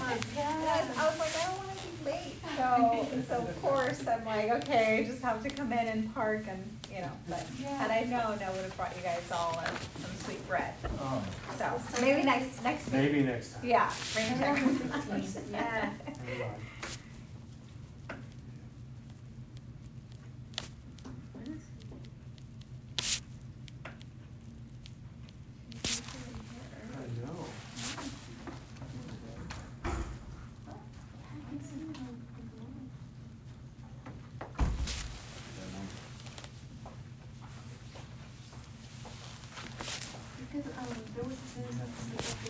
Yeah. I was like, I don't want to be late. So of course I'm like, okay, I just have to come in and park and, but had I known, I would have brought you guys all some sweet bread. Oh. So maybe next week. Maybe next time. Yeah, bring it November there. 15th, yeah. All right. I know. Because there was a sense of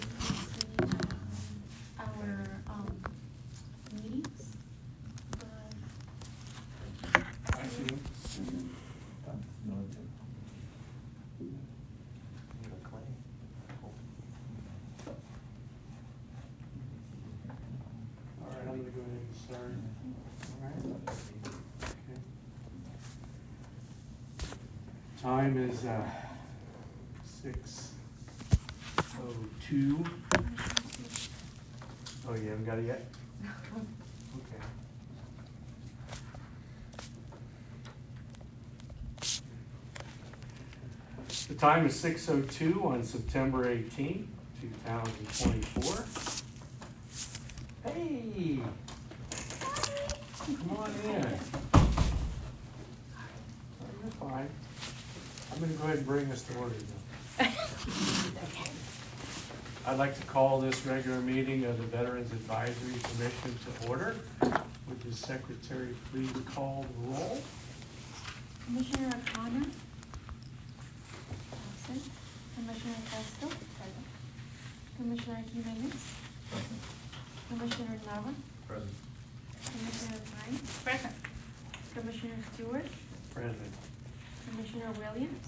our meetings, but I see him. All right, I'm gonna go ahead and start. All right. Okay. Time is 6:02. Oh, you haven't got it yet? Okay. The time is 6:02 on September 18th, 2024. Hey! Come on in. Oh, you're fine. I'm going to go ahead and bring us to order now. I'd like to call this regular meeting of the Veterans Advisory Commission to order. Would the secretary please call the roll? Commissioner O'Connor, absent. Commissioner Castro, present. Commissioner Jimenez, Commissioner Nava, Present. Commissioner Pine, present. Commissioner Stewart, Present. Commissioner Williams,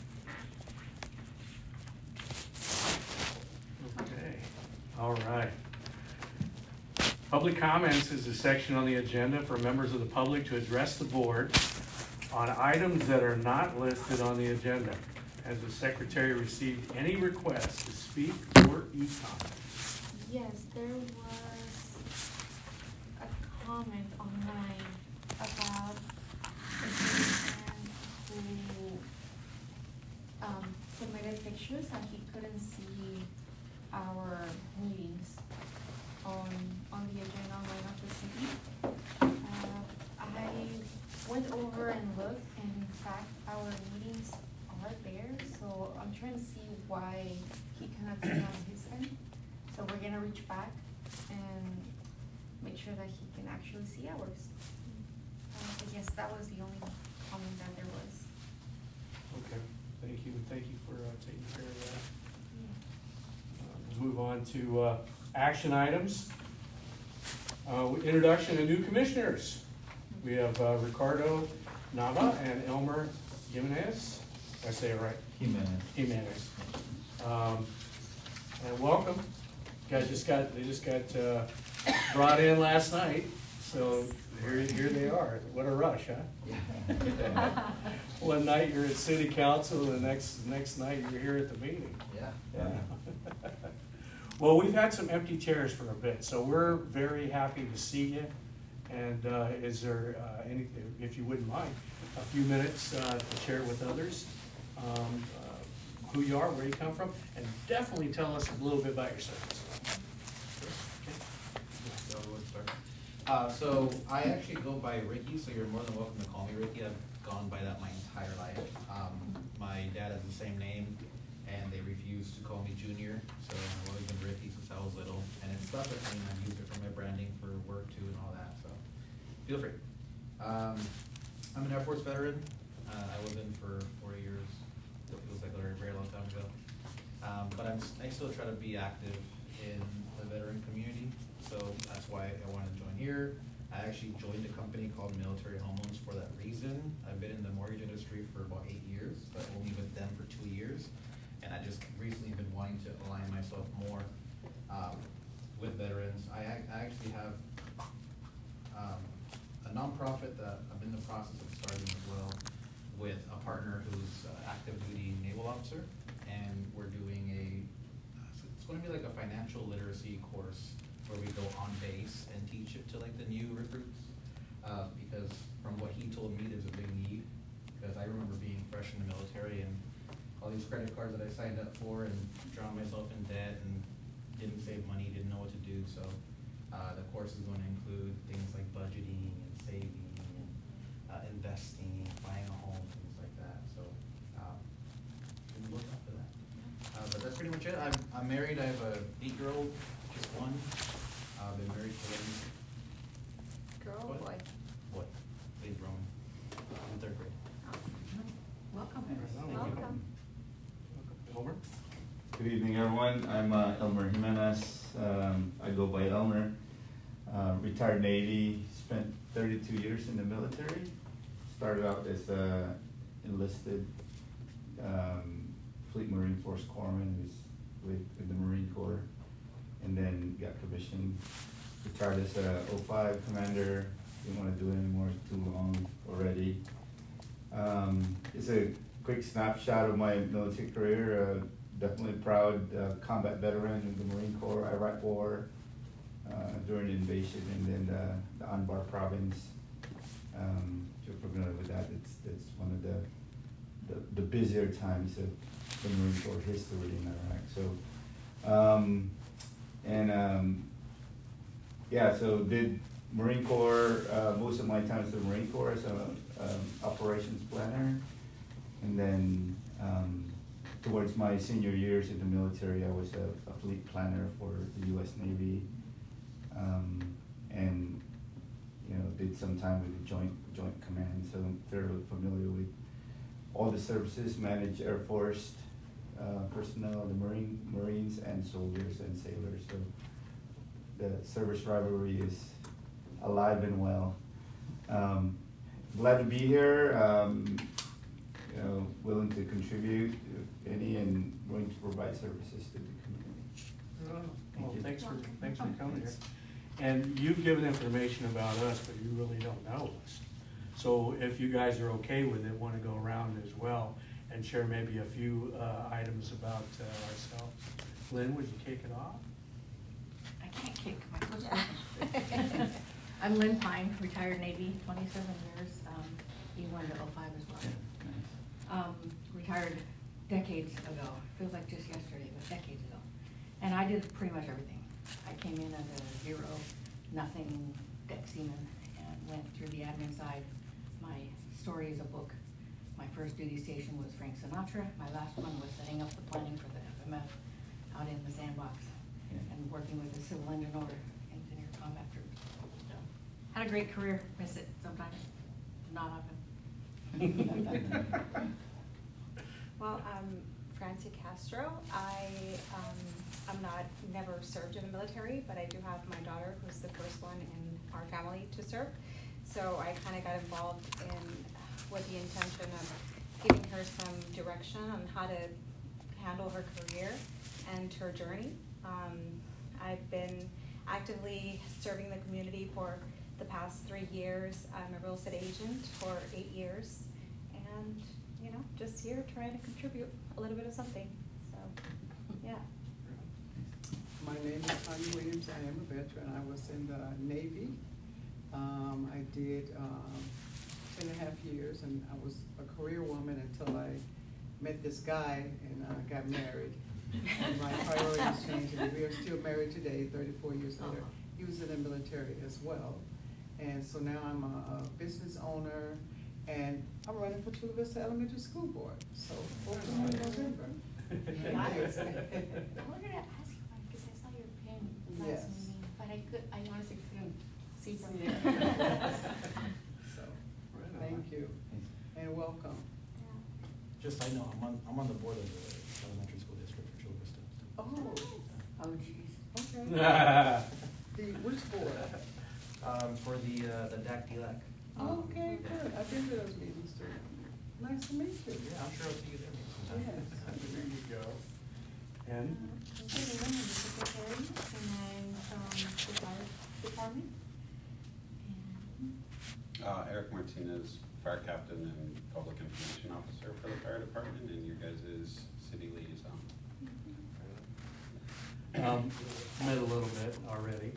Okay, all right. Public comments is a section on the agenda for members of the public to address the board on items that are not listed on the agenda. Has the secretary received any requests to speak or e-comment? Yes, there was a comment online about a person who submitted pictures and he couldn't see our meetings on the agenda online of the city. I went over and looked, and in fact, our meetings are there, so I'm trying to see why he cannot see on his end. So we're gonna reach back and make sure that he can actually see ours. But yes, that was the only comment that there was. Okay, thank you for taking care of that. We'll move on to action items. Introduction of new commissioners. We have Ricardo Nava and Elmer Jimenez. Did I say it right? Jimenez. And welcome. You guys they just got brought in last night, so here they are. What a rush, huh? One night you're at city council, the next night you're here at the meeting. Yeah. Well, we've had some empty chairs for a bit, so we're very happy to see you. And is there anything, if you wouldn't mind, a few minutes to share with others who you are, where you come from, and definitely tell us a little bit about your service. So I actually go by Ricky, so you're more than welcome to call me Ricky. I've gone by that my entire life. My dad has the same name, and they refuse to call me Junior, so I've always been Ricky since I was little. And it's stuff that I've used it for my branding for work too and all that, so feel free. I'm an Air Force veteran. I was in for 4 years. It feels like a very long time ago. But I still try to be active in the veteran community, so that's why I want to join here. I actually joined a company called Military Home Loans for that reason. I've been in the mortgage industry for about 8 years, but only with them for 2 years. And I just recently been wanting to align myself more with veterans. I actually have a nonprofit that I'm in the process of starting as well with a partner who's active duty naval officer, and we're doing it's going to be like a financial literacy course where we go go on base and teach it to like the new recruits. Because from what he told me, there's a big need. Because I remember being fresh in the military and all these credit cards that I signed up for and drowned myself in debt and didn't save money, didn't know what to do. So the course is going to include things like budgeting and saving and investing, buying a home, things like that. So look out for that. But that's pretty much it. I'm married. I have a 8-year-old, just one. I've been married for Girl, What? boy. what? Late Roman. In 3rd grade. Welcome. Welcome. Homer? Good evening, everyone. I'm Elmer Jimenez. I go by Elmer. Retired Navy, spent 32 years in the military. Started out as enlisted Fleet Marine Force Corpsman, was with the Marine Corps, and then got commissioned. Retired as a 05 commander. Didn't want to do it anymore, it's too long already. It's a quick snapshot of my military career. Definitely proud combat veteran in the Marine Corps, Iraq War, during the invasion, and then the Anbar province. If you're familiar with that, it's one of the busier times of the Marine Corps history in Iraq. So, yeah, so did Marine Corps, most of my time as the Marine Corps as an operations planner. And then towards my senior years in the military, I was a fleet planner for the U.S. Navy. And, you know, did some time with the Joint Command, so I'm fairly familiar with all the services, managed Air Force personnel, the Marines and soldiers and sailors. So the service rivalry is alive and well. Glad to be here. You know, willing to contribute if any, and willing to provide services to the community. Well, thanks for coming here. And you've given information about us, but you really don't know us. So if you guys are okay with it, want to go around as well and share maybe a few items about ourselves. Lynn, would you kick it off? I can't kick my foot. I'm Lynn Pine, retired Navy, 27 years, E1 to 05 as well. Retired decades ago, feels like just yesterday, but decades ago. And I did pretty much everything. I came in as a 0, nothing deck seaman, and went through the admin side. My story is a book. My first duty station was Frank Sinatra. My last one was setting up the planning for the FMF out in the sandbox and working with the civil engineer combat troops. So, had a great career, miss it sometimes, not often. Well, I'm Francie Castro. I'm never served in the military, but I do have my daughter who's the first one in our family to serve. So I kind of got involved with the intention of giving her some direction on how to handle her career and her journey. I've been actively serving the community for the past 3 years. I'm a real estate agent for 8 years, and you know, just here trying to contribute a little bit of something. So, yeah. My name is Tanya Williams. I am a veteran. I was in the Navy. I did 10.5 years, and I was a career woman until I met this guy and got married. And my priorities changed, and we are still married today, 34 years later. He was in the military as well. And so now I'm a business owner, and I'm running for Chula Vista Elementary School Board. So hopefully in November. Nice. I wanted to ask you, because I saw your pin last Yes. meeting, but I honestly couldn't see from Yeah. there. So, thank you, and welcome. Just so I know, I'm on the board of the elementary school district for Chula Vista. Oh, Oh, geez. okay. Which board? For the DAC DLAC. Okay, good. I've been to those meetings too. Nice to meet you. Yeah, I'm sure I'll see you there maybe sometime. Yes. There you go. And I'm the women secretary, and I'm from the fire department. And Eric Martinez, fire captain and public information officer for the fire department, and your guys' city liaison. met a little bit already.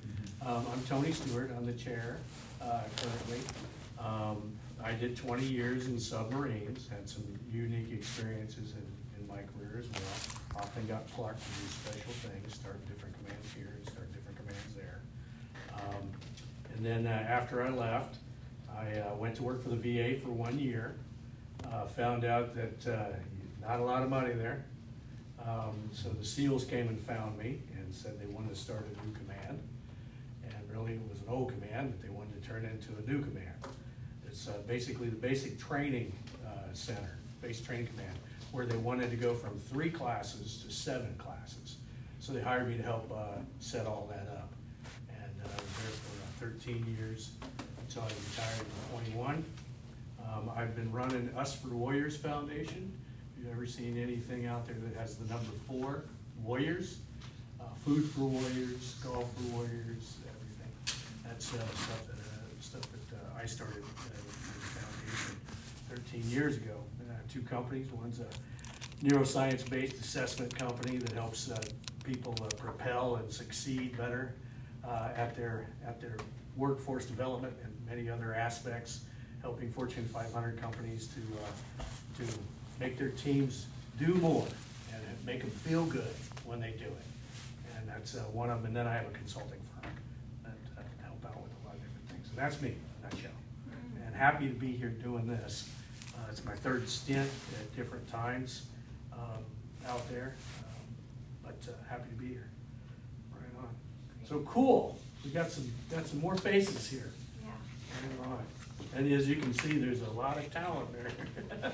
I'm Tony Stewart, I'm the chair currently. I did 20 years in submarines, had some unique experiences in my career as well. Often got plucked to do special things, start different commands here and start different commands there. And then after I left, I went to work for the VA for 1 year. Found out that not a lot of money there. So the SEALs came and found me and said they wanted to start a new command. And really it was an old command that they wanted to turn into a new command. It's basically the basic training center, basic training command, where they wanted to go from 3 classes to 7 classes. So they hired me to help set all that up. And I was there for 13 years until I retired in 21. I've been running Us for Warriors Foundation. If you've ever seen anything out there that has the number 4, Warriors, Food for Warriors, Golf for Warriors, everything. That's stuff that I started with the foundation 13 years ago. And I have 2 companies. One's a neuroscience-based assessment company that helps people propel and succeed better at their workforce development and many other aspects, helping Fortune 500 companies to make their teams do more and make them feel good when they do it. And that's one of them. And then I have a consulting firm that can help out with a lot of different things. And that's me, in a nutshell. And happy to be here doing this. It's my 3rd stint at different times out there, but happy to be here. Right on. So cool. We got some more faces here. Yeah. Right on. And as you can see, there's a lot of talent there.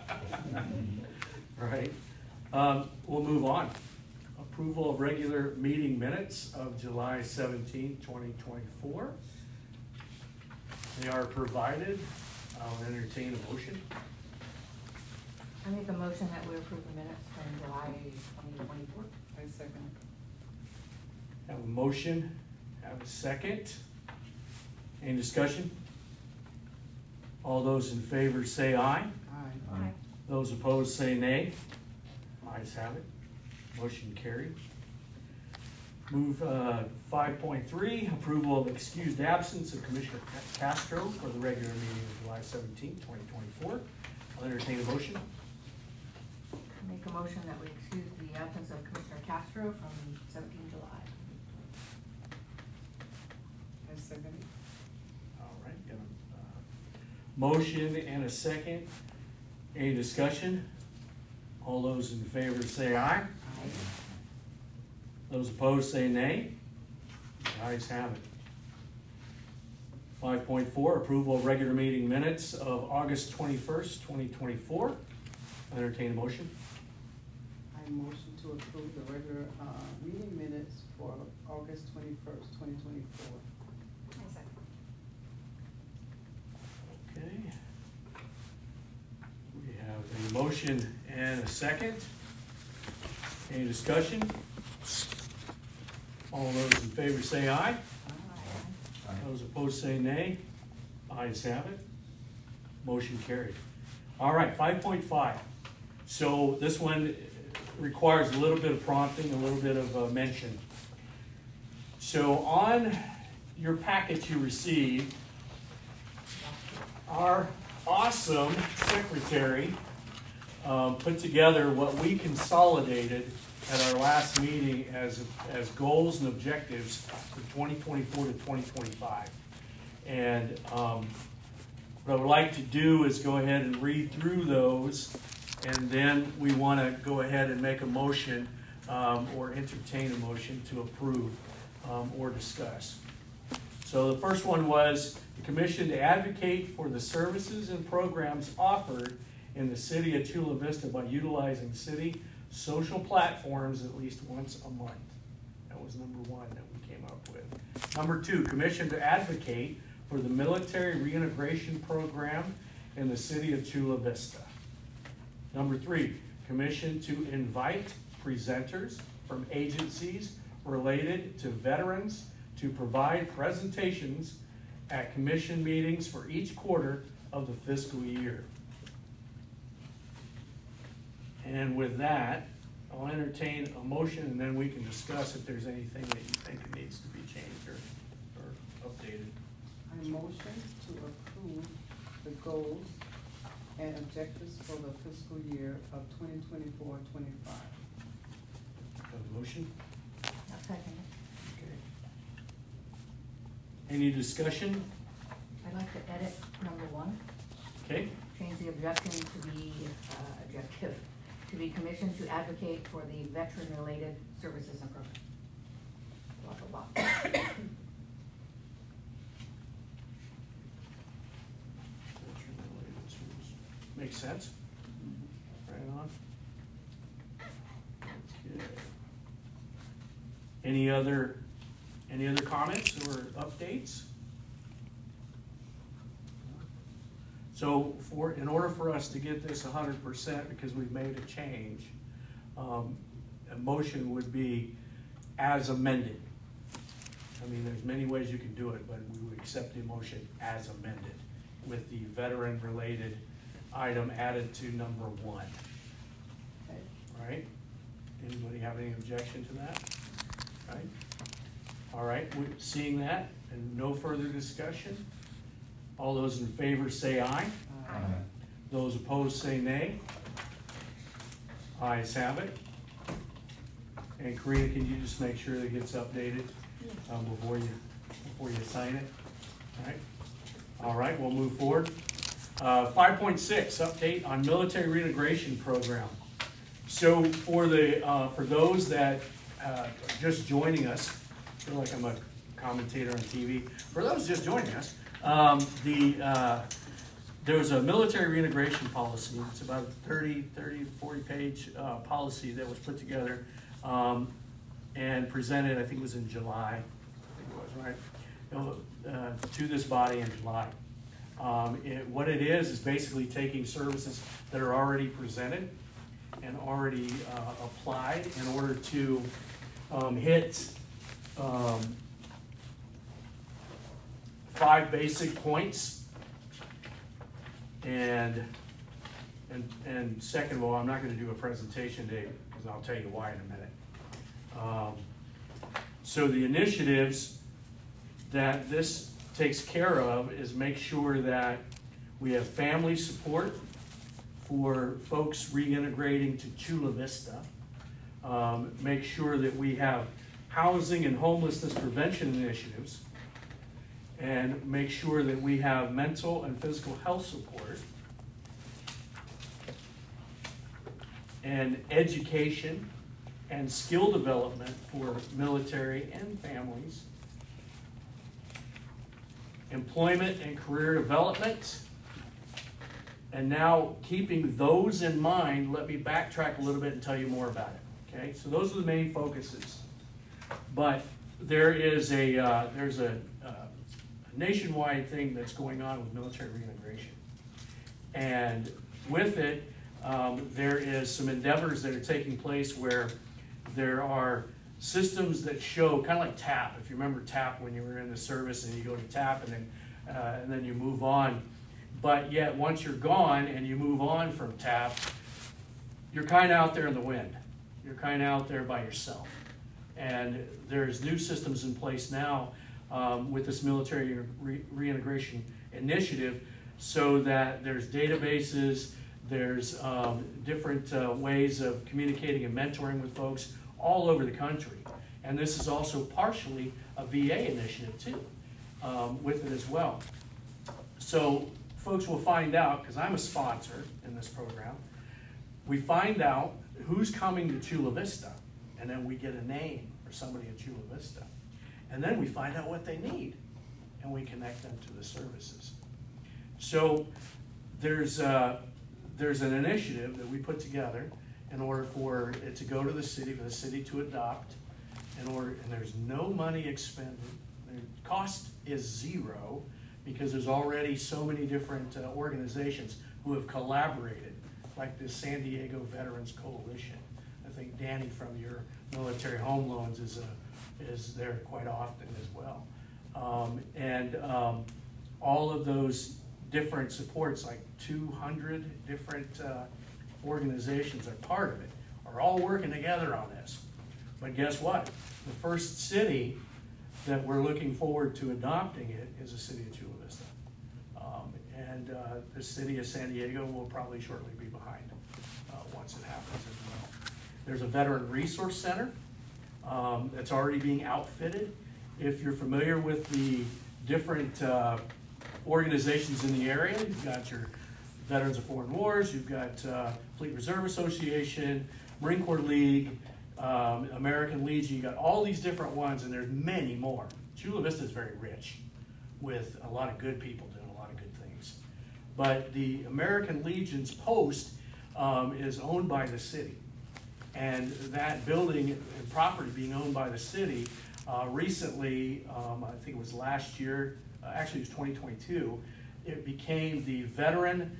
Right. We'll move on. Approval of regular meeting minutes of July 17, 2024. They are provided. I'll entertain a motion. I make a motion that we approve the minutes from July 2024. I second. Have a motion, have a second. Any discussion? All those in favor say aye. Aye. Aye. Those opposed say nay. Ayes have it. Motion carried. Move 5.3, approval of excused absence of Commissioner Castro for the regular meeting of July 17, 2024. I'll entertain a motion. I make a motion that we excuse the absence of Commissioner Castro from 17 July. I second it. All right, got a motion and a second. Any discussion? All those in favor say aye. Aye. Those opposed say nay. The ayes have it. 5.4, approval of regular meeting minutes of August 21st, 2024. I'll entertain a motion. I motion to approve the regular meeting minutes for August 21st, 2024. I second. Okay. We have a motion and a second. Any discussion? All those in favor say aye. Aye. Those opposed say nay. Ayes have it. Motion carried. All right, 5.5. So this one requires a little bit of prompting, a little bit of mention. So on your packet you received, our awesome secretary put together what we consolidated at our last meeting as goals and objectives for 2024 to 2025. And what I would like to do is go ahead and read through those, and then we want to go ahead and make a motion or entertain a motion to approve or discuss. So the first one was the commission to advocate for the services and programs offered in the city of Chula Vista by utilizing city social platforms at least once a month. That was number 1 that we came up with. Number 2, commission to advocate for the military reintegration program in the city of Chula Vista. Number 3, commission to invite presenters from agencies related to veterans to provide presentations at commission meetings for each quarter of the fiscal year. And with that, I'll entertain a motion, and then we can discuss if there's anything that you think needs to be changed or motion to approve the goals and objectives for the fiscal year of 2024-25. Have a motion? I'll second it. Okay. Any discussion? I'd like to edit number 1, Okay, change the objective to be commissioned to advocate for the veteran-related services and programs. Blah, blah, blah. makes sense? Right on. That's good. Any other comments or updates? So in order for us to get this 100%, because we've made a change, a motion would be as amended. I mean, there's many ways you can do it, but we would accept the motion as amended with the veteran-related item added to number 1. Okay. Right? Anybody have any objection to that? Right? All right, seeing that and no further discussion, all those in favor say aye. Aye. Those opposed say nay. Ayes have it. And Karina, can you just make sure that it gets updated before you sign it? All right, we'll move forward. 5.6, update on military reintegration program. So for those that are just joining us, I feel like I'm a commentator on TV. For those just joining us, there was a military reintegration policy. It's about a 40 page policy that was put together and presented, I think it was in July, to this body in July. What it is basically taking services that are already presented and already applied in order to hit 5 basic points. And second of all, I'm not going to do a presentation today because I'll tell you why in a minute. So the initiatives that this takes care of is make sure that we have family support for folks reintegrating to Chula Vista. Make sure that we have housing and homelessness prevention initiatives, and make sure that we have mental and physical health support, and education and skill development for military and families, employment and career development. And now, keeping those in mind, let me backtrack a little bit and tell you more about it. Okay, so those are the main focuses. But there is there's a nationwide thing that's going on with military reintegration, and with it, there is some endeavors that are taking place where there are systems that show, kind of like TAP. If you remember TAP when you were in the service, and you go to TAP and then you move on. But yet, once you're gone and you move on from TAP, you're kind of out there in the wind. You're kind of out there by yourself. And there's new systems in place now with this military reintegration initiative, so that there's databases, there's different ways of communicating and mentoring with folks all over the country. And this is also partially a VA initiative too, with it as well. So folks will find out, because I'm a sponsor in this program, we find out who's coming to Chula Vista, and then we get a name for somebody at Chula Vista. And then we find out what they need, and we connect them to the services. So there's an initiative that we put together in order for it to go to the city, for the city to adopt, and there's no money expended. The cost is zero, because there's already so many different organizations who have collaborated, like the San Diego Veterans Coalition. I think Danny from your Military Home Loans is there quite often as well. All of those different supports, like 200 different organizations are part of it, are all working together on this. But guess what? The first city that we're looking forward to adopting it is the city of Chula Vista. The city of San Diego will probably shortly be behind once it happens as well. There's a Veteran Resource Center that's already being outfitted. If you're familiar with the different organizations in the area, you've got your Veterans of Foreign Wars, you've got Fleet Reserve Association, Marine Corps League, American Legion, you got all these different ones, and there's many more. Chula Vista is very rich with a lot of good people doing a lot of good things. But the American Legion's post is owned by the city. And that building and property being owned by the city, recently, I think it was last year, actually it was 2022, it became the Veterans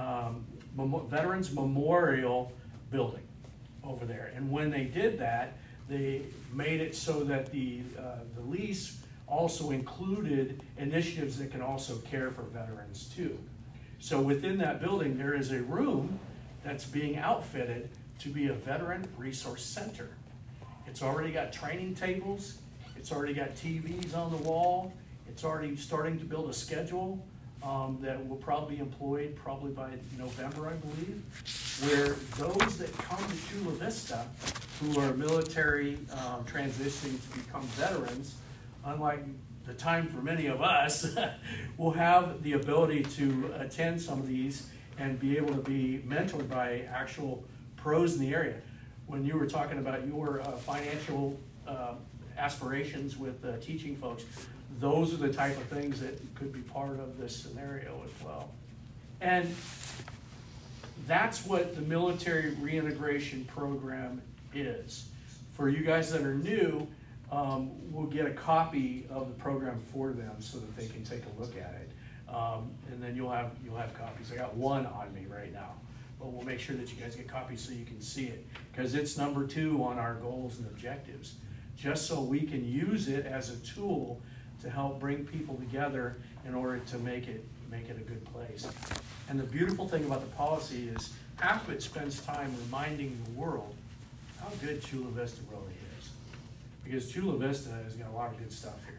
Memorial Building over there. And when they did that, they made it so that the lease also included initiatives that can also care for veterans too. So within that building, there is a room that's being outfitted to be a Veteran Resource Center. It's already got training tables, it's already got TVs on the wall, it's already starting to build a schedule that will probably be employed probably by November, I believe, where those that come to Chula Vista who are military transitioning to become veterans, unlike the time for many of us, will have the ability to attend some of these and be able to be mentored by actual pros in the area. When you were talking about your financial aspirations with teaching folks, those are the type of things that could be part of this scenario as well. And that's what the military reintegration program is. For you guys that are new, we'll get a copy of the program for them so that they can take a look at it. And then you'll have copies. I got one on me right now, but we'll make sure that you guys get copies so you can see it, because it's number 2 on our goals and objectives, just so we can use it as a tool to help bring people together in order to make it a good place. And the beautiful thing about the policy is half of it spends time reminding the world how good Chula Vista really is. Because Chula Vista has got a lot of good stuff here,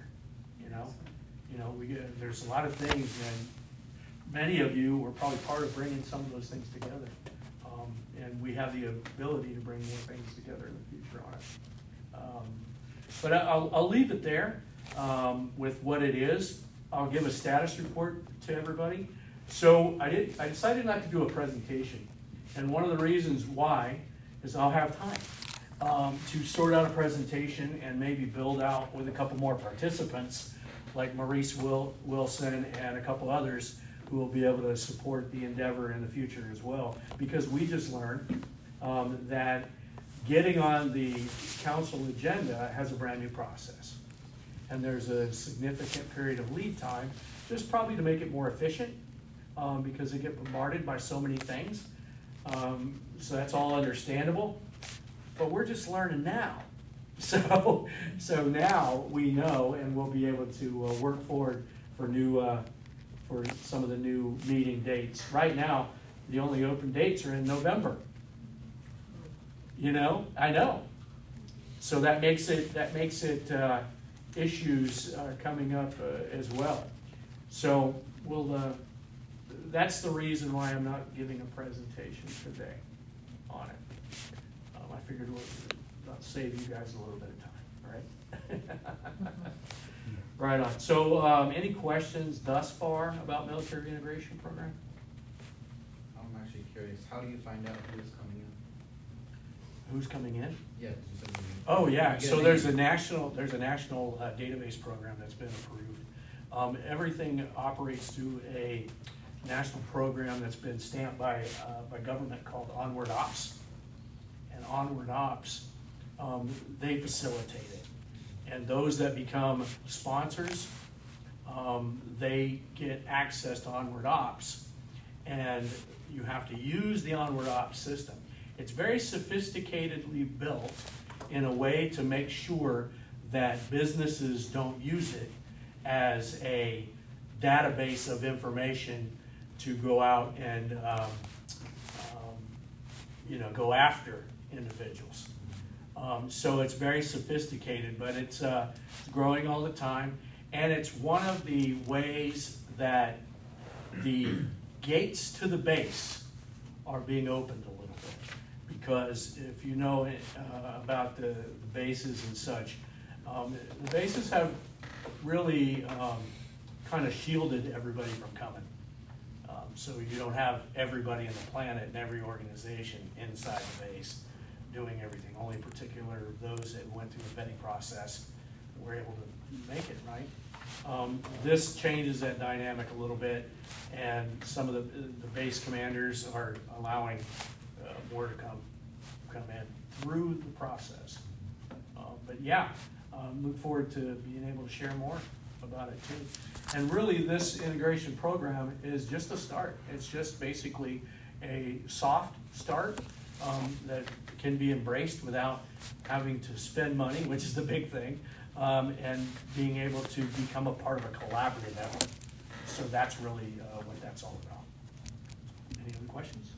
there's a lot of things, and many of you were probably part of bringing some of those things together. And we have the ability to bring more things together in the future on it. But I'll leave it there with what it is. I'll give a status report to everybody. So I decided not to do a presentation. And one of the reasons why is I'll have time to sort out a presentation and maybe build out with a couple more participants like Maurice Wilson and a couple others who will be able to support the endeavor in the future as well. Because we just learned that getting on the council agenda has a brand new process. And there's a significant period of lead time, just probably to make it more efficient, because they get bombarded by so many things. So that's all understandable. But we're just learning now. So now we know, and we'll be able to work forward for for some of the new meeting dates. Right now, the only open dates are in November. I know. So that makes it issues coming up as well. So that's the reason why I'm not giving a presentation today on it. I figured I'll save you guys a little bit of time, right? Right on. So any questions thus far about military reintegration program? I'm actually curious, how do you find out who's coming in? Who's coming in? Yeah, 'cause you said you- Oh yeah, you get so a there's a name. national database program that's been approved. Everything operates through a national program that's been stamped by government called Onward Ops. And Onward Ops, they facilitate it. And those that become sponsors, they get access to Onward Ops. And you have to use the Onward Ops system. It's very sophisticatedly built in a way to make sure that businesses don't use it as a database of information to go out and go after individuals. So it's very sophisticated, but it's growing all the time. And it's one of the ways that the gates to the base are being opened a little bit. Because if you know about the bases and such, the bases have really kind of shielded everybody from coming. So you don't have everybody on the planet and every organization inside the base doing everything. Only particular those that went through the vetting process were able to make it, right? This changes that dynamic a little bit, and some of the base commanders are allowing more to come in through the process. But yeah, look forward to being able to share more about it too. And really, this integration program is just a start. It's just basically a soft start that can be embraced without having to spend money, which is the big thing, and being able to become a part of a collaborative effort. So that's really what that's all about. Any other questions?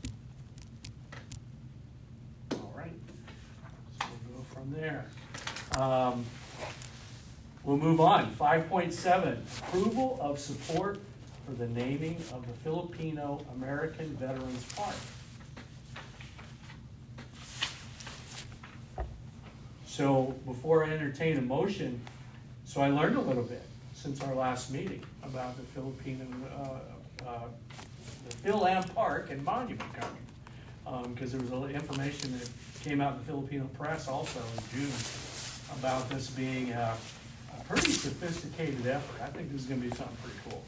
All right, so we'll go from there. We'll move on. 5.7, approval of support for the naming of the Filipino American Veterans Park. So before I entertain a motion, so I learned a little bit since our last meeting about the Filipino, the Phil-Am Park and Monument coming. Because there was a little information that came out in the Filipino press also in June about this being a pretty sophisticated effort. I think this is going to be something pretty cool.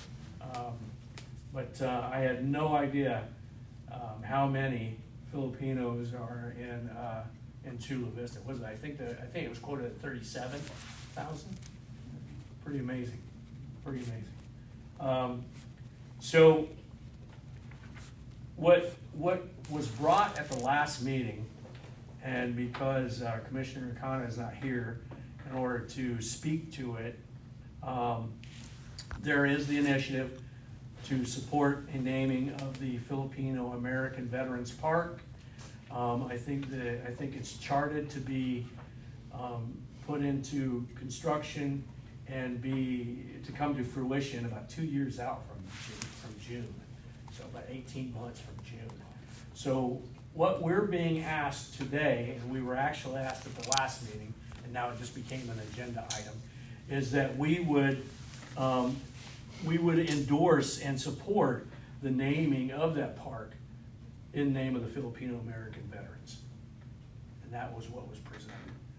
But I had no idea how many Filipinos are in Chula Vista. Was it? I think it was quoted at 37,000. Pretty amazing. Pretty amazing. So what was brought at the last meeting, and because Commissioner Akana is not here in order to speak to it, there is the initiative to support a naming of the Filipino American Veterans Park. I think it's charted to be put into construction and to come to fruition about 2 years out from June. So about 18 months from June. So what we're being asked today, and we were actually asked at the last meeting, and now it just became an agenda item, is that we would endorse and support the naming of that park in the name of the Filipino American veterans. And that was what was presented.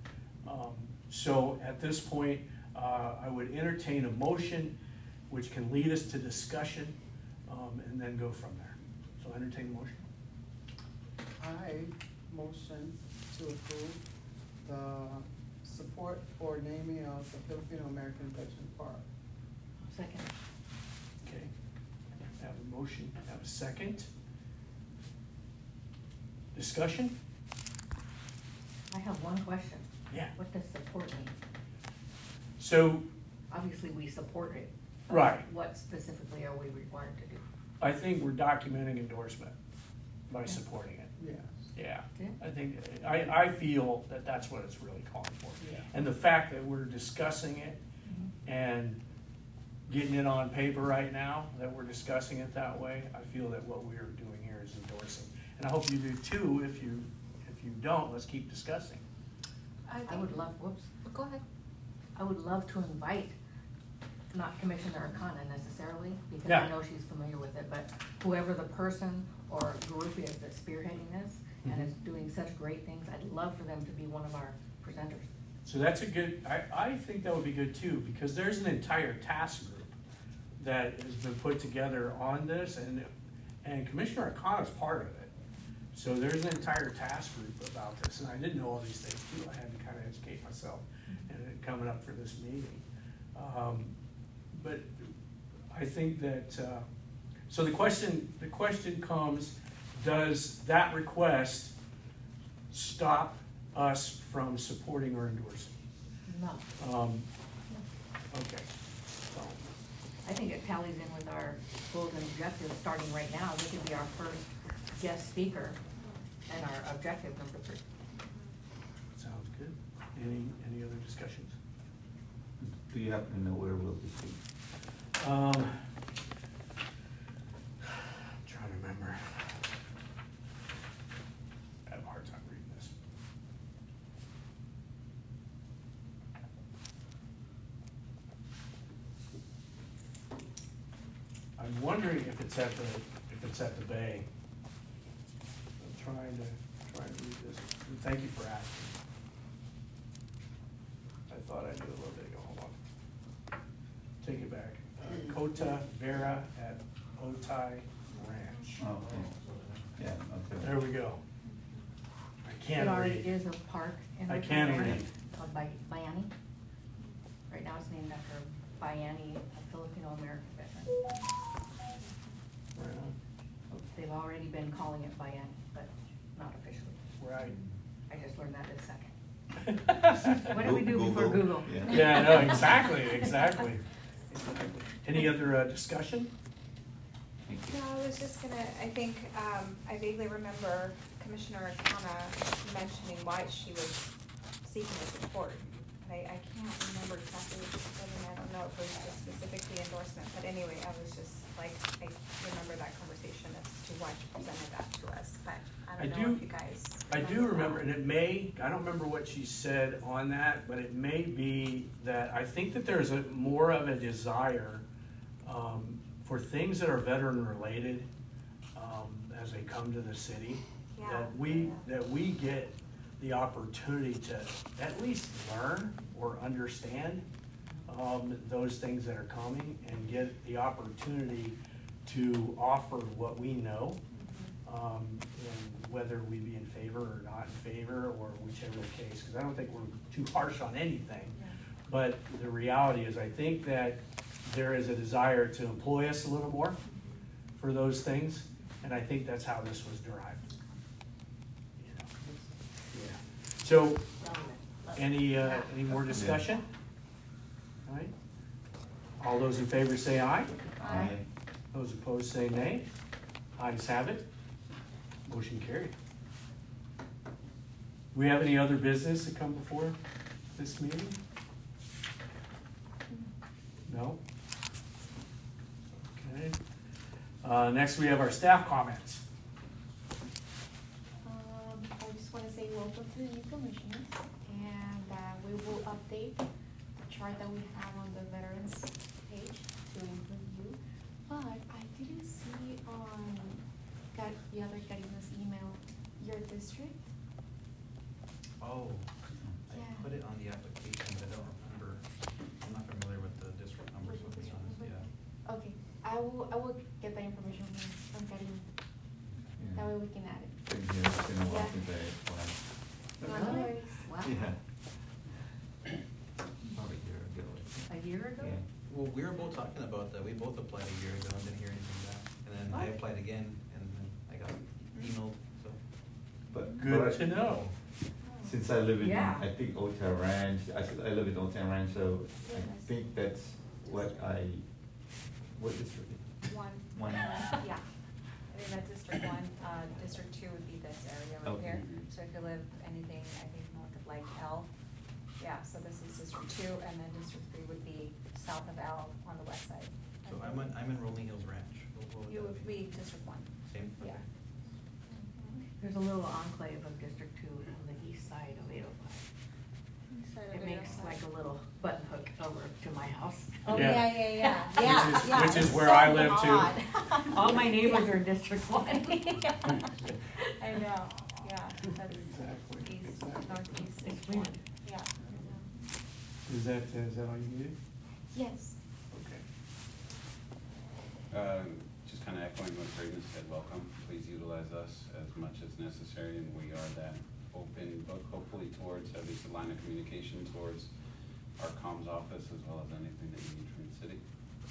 So at this point, I would entertain a motion which can lead us to discussion and then go from there. So entertain a motion. I motion to approve the support for naming of the Filipino American Veteran Park. Second. Okay. I have a motion. I have a second. Discussion? I have one question. Yeah. What does support mean? So Obviously, we support it. but Right. What specifically are we required to do? I think we're documenting endorsement by supporting it. Yes. Yeah. Yeah. I think, I feel that that's what it's really calling for. Yeah. And the fact that we're discussing it and getting it on paper right now, that we're discussing it that way, I feel that what we're doing here is endorsing. And I hope you do too. If you don't, let's keep discussing. I would love, whoops, Go ahead. I would love to invite, not Commissioner Akana necessarily, because Yeah. I know she's familiar with it, but whoever the person or group is that's spearheading this and is doing such great things, I'd love for them to be one of our presenters. So that's a good, I think that would be good too, because there's an entire task group that has been put together on this, and Commissioner Akana's part of it. So there's an entire task group about this, and I didn't know all these things too. I had to kind of educate myself and coming up for this meeting. But I think that, so the question comes, does that request stop us from supporting or endorsing? No, Okay, so, I think it tallies in with our goals and objectives starting right now. This could be our first guest speaker and our objective number 3. sounds Any other discussions? Do you happen to know where we'll be speaking? Trying to remember. I have a hard time reading this. I'm wondering if it's at the Bay. I'm trying to read this. And thank you for asking. I thought I knew a little bit ago. Hold on. Take it back. Cota Vera at Otay Ranch. Oh, okay. Yeah, okay. There we go. I It can't already read. is a park in. I can Riviera read. Called Bayani. Right now it's named after Bayani, a Filipino-American veteran. Right on. They've already been calling it Bayani, but not officially. Right. I just learned that this second. What do we do before Google? Yeah. Yeah, no, exactly. Any other discussion? Thank you. No, I was just gonna, I think, I vaguely remember Commissioner Khanna mentioning why she was seeking the support. I can't remember exactly what she said, and I don't know if it was just specifically endorsement, but anyway, I was just like, I remember that conversation as to why she presented that to us, but I don't know if you guys. I do remember, and I don't remember what she said on that, but it may be that, I think that there's more of a desire for things that are veteran related as they come to the city, Yeah. that we get the opportunity to at least learn or understand those things that are coming and get the opportunity to offer what we know, and whether we be in favor or not in favor, or whichever the case, because I don't think we're too harsh on anything. But the reality is, I think that there is a desire to employ us a little more for those things, and I think that's how this was derived. You know? Yeah. So, any more discussion? All right. All those in favor say aye. Aye. Those opposed say nay. Ayes have it. Motion carried. Do we have any other business to come before this meeting? No? Okay. Next, we have our staff comments. I just want to say welcome to the new commissioners, and we will update the chart that we have on the veterans page to include you. But I didn't see on the other Karina's email your district. Oh, I Yeah. put it on the application, but I don't remember. I'm not familiar with the district numbers, to be honest, yeah. Okay, I will get the information from Karina. That way we can add it. Been here, it's been a while Yeah. since I applied. No Really? worries. Wow. Yeah. About a year ago. I think. A year ago? Yeah. Well, we were both talking about that. We both applied a year ago and didn't hear anything back. And then I Okay. applied again, and then I got emailed, so. But Good I- to know. Since I live in, Yeah. I think Otay Ranch, I live in Otay Ranch, so I think that's what district? One. One. Yeah. I think that's District 1. District 2 would be this area right Okay. here. So if you live anything, I think north of like L. Yeah, so this is District 2, and then District 3 would be south of L on the west side. So I'm in Rolling Hills Ranch. What You that would be District 1. Same? Yeah. There's a little enclave of District 2 on the east side of 805. It makes like a little button hook over to my house. Oh, Yeah. yeah. Which is It's where so I live too. odd. All my neighbors are District 1. I know, yeah. That's Exactly. east, Exactly. northeast. It's weird. Yeah. Is that all you needed? Yes. Okay. Just kind of echoing what Braden said, welcome. Please utilize us as much as necessary, and we are that open book, hopefully towards at least a line of communication towards our comms office as well as anything that you need from the city.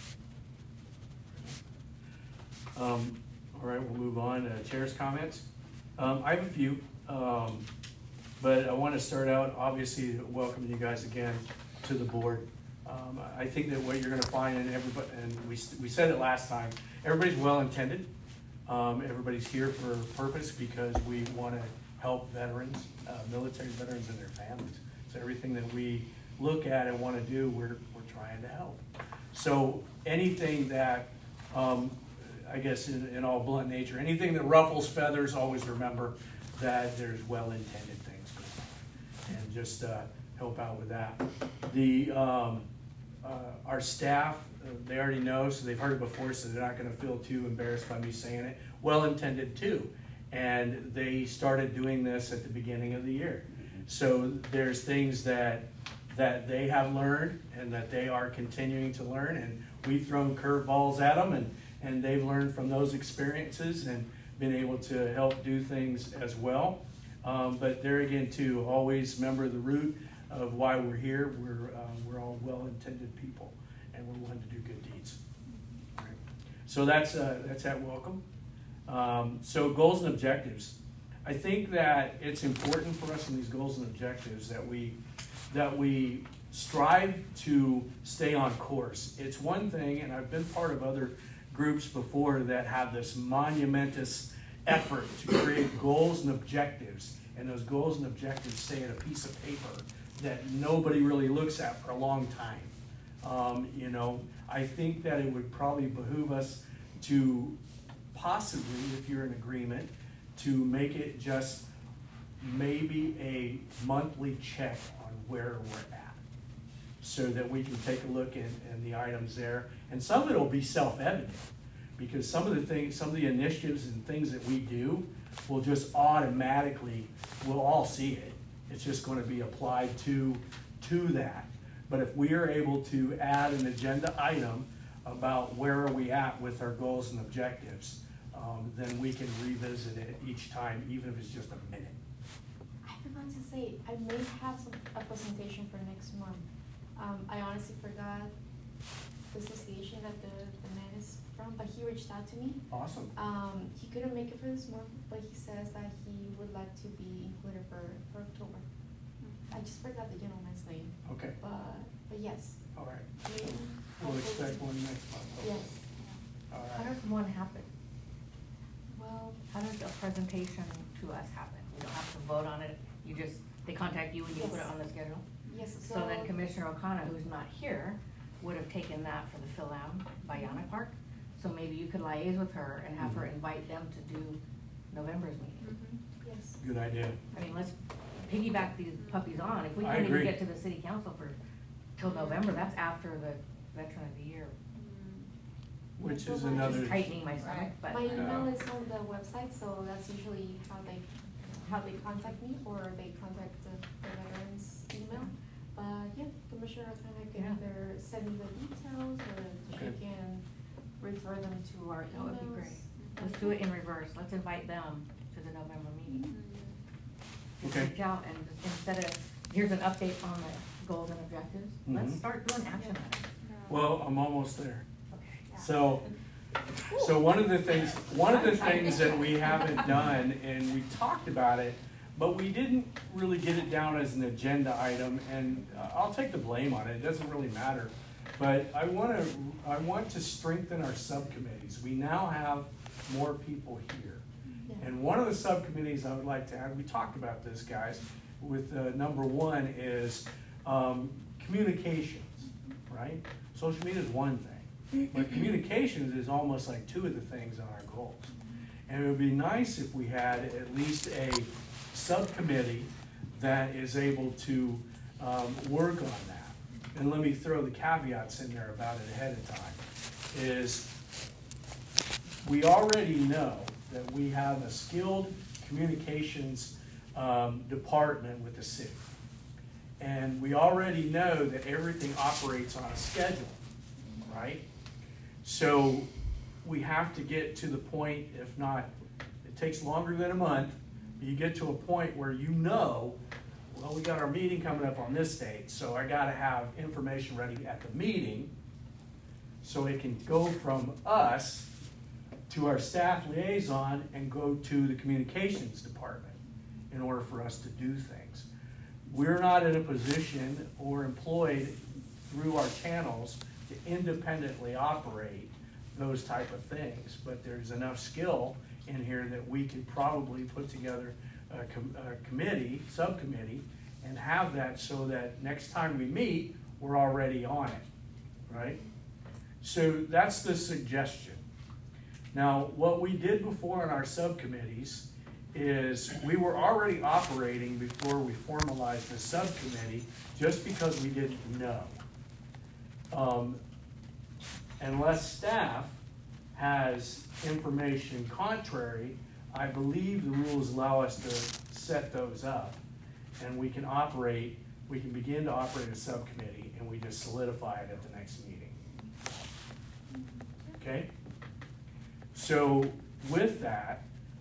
All right, we'll move on to chair's comments. I have a few, but I want to start out, obviously, welcoming you guys again to the board. I think that what you're going to find in everybody, and we said it last time, everybody's well-intended. Everybody's here for a purpose because we want to help veterans, military veterans and their families. Everything that we look at and want to do, we're trying to help. So anything that, I guess in all blunt nature, anything that ruffles feathers, always remember that there's well-intended things going on, and just help out with that. Our staff, they already know, so they've heard it before, so they're not going to feel too embarrassed by me saying it. Well-intended too, and they started doing this at the beginning of the year. So there's things that they have learned and that they are continuing to learn, and we've thrown curveballs at them, and they've learned from those experiences and been able to help do things as well. But there again too, always remember the root of why we're here. We're all well-intended people, and we're wanting to do good deeds. All right. So that's at welcome. So goals and objectives. I think that it's important for us in these goals and objectives that we strive to stay on course. It's one thing, and I've been part of other groups before that have this monumentous effort to create goals and objectives, and those goals and objectives stay in a piece of paper that nobody really looks at for a long time. I think that it would probably behoove us to possibly, if you're in agreement, to make it just maybe a monthly check on where we're at, so that we can take a look at the items there. And some of it will be self-evident, because some of the initiatives and things that we do will just automatically, we'll all see it. It's just going to be applied to that. But if we are able to add an agenda item about where are we at with our goals and objectives, then we can revisit it each time, even if it's just a minute. I forgot to say, I may have a presentation for next month. I honestly forgot the association that the man is from, but he reached out to me. Awesome. He couldn't make it for this month, but he says that he would like to be included for October. I just forgot the gentleman's name. Okay. But yes. All right. We'll expect one next month. Yes. All How right. does one happen? Well, How does a presentation to us happen? We don't have to vote on it, they contact you and you put it Yes. on the schedule? yes, So then Commissioner O'Connor, who's not here, would have taken that for the Philam by Yana Park. So maybe you could liaise with her and have her invite them to do November's meeting. yes. Good idea. I mean, let's piggyback these puppies on. If we I can't even agree. get to the city council till November, that's after the Veteran of the Year. Which is So another. Just tightening my stomach, but. My email is on the website, so that's usually how they contact me, or they contact the veterans email. But yeah, Commissioner O'Connor can Yeah. either send me the details, or Okay. she can refer them to our emails. That would be great. Let's do it in reverse. Let's invite them to the November meeting. Okay. Reach out and instead of, here's an update on the goals and objectives, let's Mhm. start doing action items. Well, I'm almost there. Okay. So one of the things that we haven't done, and we talked about it, but we didn't really get it down as an agenda item, and I'll take the blame on it. It doesn't really matter. But I want to strengthen our subcommittees. We now have more people here. Yeah. And one of the subcommittees I would like to add, we talked about this, guys, with number one is communications, right? Social media is one thing, but communications is almost like two of the things on our goals. And it would be nice if we had at least a subcommittee that is able to work on that. And let me throw the caveats in there about it ahead of time, is we already know that we have a skilled communications department with the city. And we already know that everything operates on a schedule, right? So we have to get to the point, if not, it takes longer than a month, but you get to a point where you know, well, we got our meeting coming up on this date, so I gotta have information ready at the meeting so it can go from us to our staff liaison and go to the communications department in order for us to do things. We're not in a position or employed through our channels to independently operate those type of things, but there's enough skill in here that we could probably put together a subcommittee, and have that so that next time we meet, we're already on it, right? So that's the suggestion. Now, what we did before in our subcommittees is we were already operating before we formalized the subcommittee just because we didn't know. Unless staff has information contrary, I believe the rules allow us to set those up, and we can operate, we can begin to operate a subcommittee, and we just solidify it at the next meeting. Okay? So with that,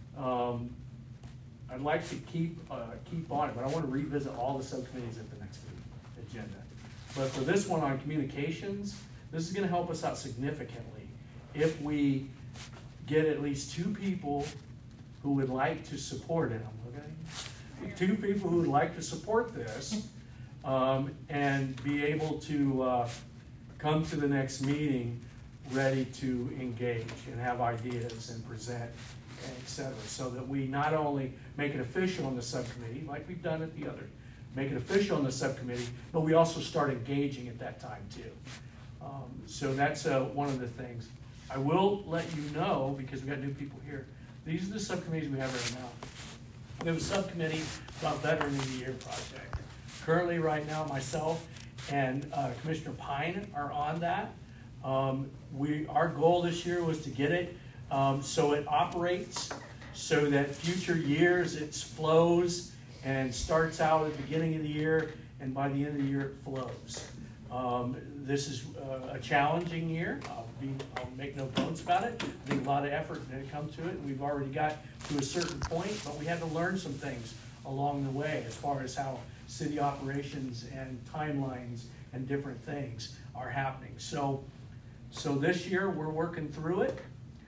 I'd like to keep on it, but I want to revisit all the subcommittees at the next meeting agenda. But for this one on communications, this is going to help us out significantly if we get at least 2 people who would like to support it. Okay? 2 people who would like to support this and be able to come to the next meeting ready to engage and have ideas and present, etc. So that we not only make it official in the subcommittee, like we've done at the other, make it official in the subcommittee, but we also start engaging at that time too. So that's one of the things. I will let you know, because we got new people here, these are the subcommittees we have right now. We have a subcommittee about Veteran of the Year project. Currently, right now, myself and Commissioner Pine are on that. Our goal this year was to get it so it operates, so that future years it flows and starts out at the beginning of the year, and by the end of the year it flows. This is a challenging year. I'll make no bones about it. I think a lot of effort had come to it. We've already got to a certain point, but we had to learn some things along the way as far as how city operations and timelines and different things are happening. So this year we're working through it,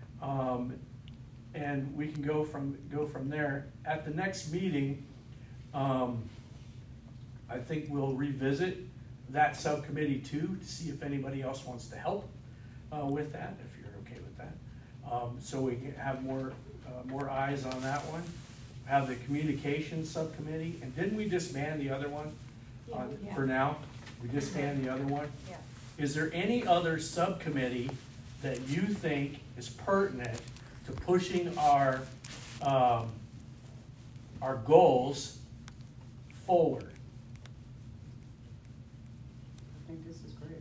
and we can go from there. At the next meeting, I think we'll revisit that subcommittee too, to see if anybody else wants to help with that, if you're okay with that. So we can have more eyes on that one. Have the communications subcommittee, and didn't we disband the other one for now? We disbanded the other one? Yeah. Is there any other subcommittee that you think is pertinent to pushing our goals forward? I think this is great.